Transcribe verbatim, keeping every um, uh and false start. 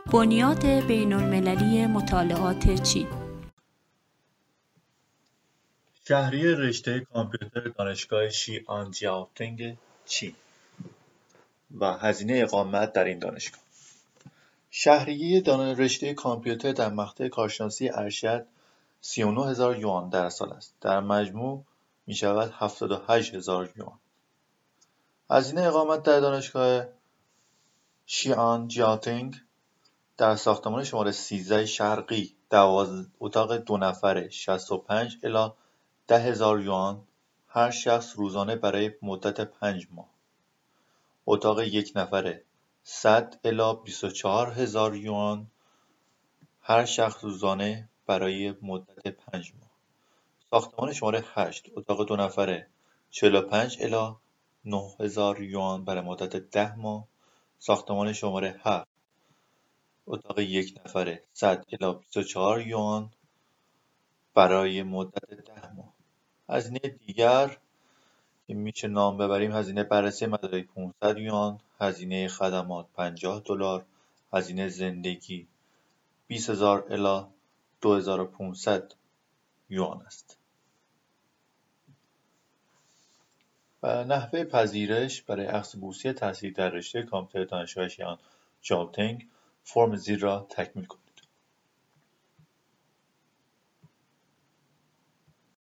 بنیاد بین‌المللی مطالعات چین. شهریه رشته کامپیوتر دانشگاه شیعان جیاوتینگ چین و هزینه اقامت در این دانشگاه. شهریه رشته کامپیوتر در مقطع کارشناسی ارشد سی و نه هزار یوان در سال است. در مجموع می شود هفتاد و هشت هزار یوان. هزینه اقامت در دانشگاه شیعان جیاوتینگ در ساختمان شماره سیزده شرقی دوازده اتاق دو نفره شصت و پنج الی ده هزار یوان هر شخص روزانه برای مدت پنج ماه. اتاق یک نفره صد الی بیست و چهار هزار یوان هر شخص روزانه برای مدت پنج ماه. ساختمان شماره هشت اتاق دو نفره چهل و پنج الی نه هزار یوان برای مدت ده ماه. ساختمان شماره هفت اتاق یک نفره صد الی بیست و چهار یوان برای مدت ده ماه. هزینه دیگر که میشه نام ببریم: هزینه بررسی مدارک پانصد یوان، هزینه خدمات پنجاه دلار، هزینه زندگی بیست هزار الی دو هزار و پانصد یوان است. و نحوه پذیرش برای اخذ بورسیه تحصیلی در رشته کامپیوتر دانشگاه شیعان جیاوتینگ فرم زیر را تکمیل کنید.